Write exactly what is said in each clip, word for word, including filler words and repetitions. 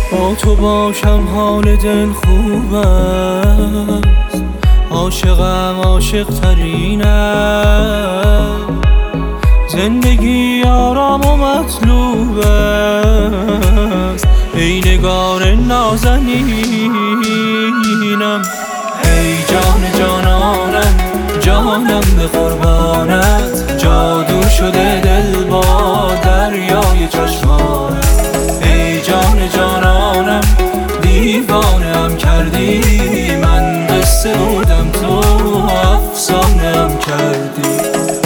با تو باشم حال دل خوب است، عاشقم عاشق ترینم، زندگی آرام و مطلوب است، ای نگار نازنینم. ای جان جانانم جانم به قربانت، جادو شده دل با دریای چشمانت. ای جان جانانم دیوانه‌ام کردی، من قصه بودم تو افسانه‌ام کردی.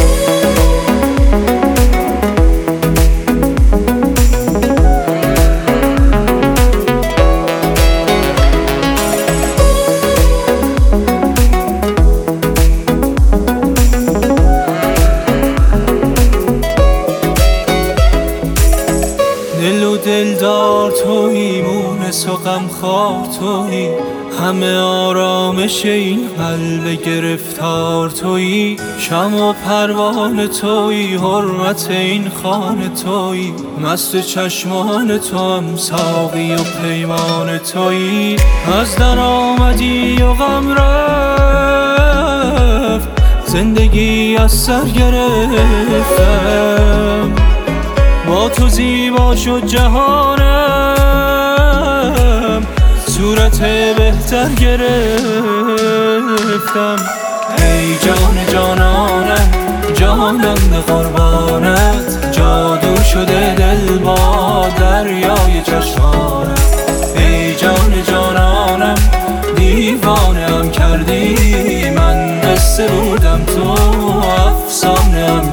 دل و دلدار تویی، مونس و غمخوار تویی، همه آرامش این قلب گرفتار تویی. شمع و پروانه تویی، حرمت این خانه تویی، مست چشمان توام ساقی و پیمان تویی. از در آمدی و غم رفت، زندگی از سر گرفتم، با تو زیبا شد جهانم، صورت بهتر گرفتم. ای جان جانانم جانم به قربانت، جادو شده دل با دریای چشمانت. ای جان جانانم دیوانه‌ام کردی، من قصه بودم تو افسانه‌ام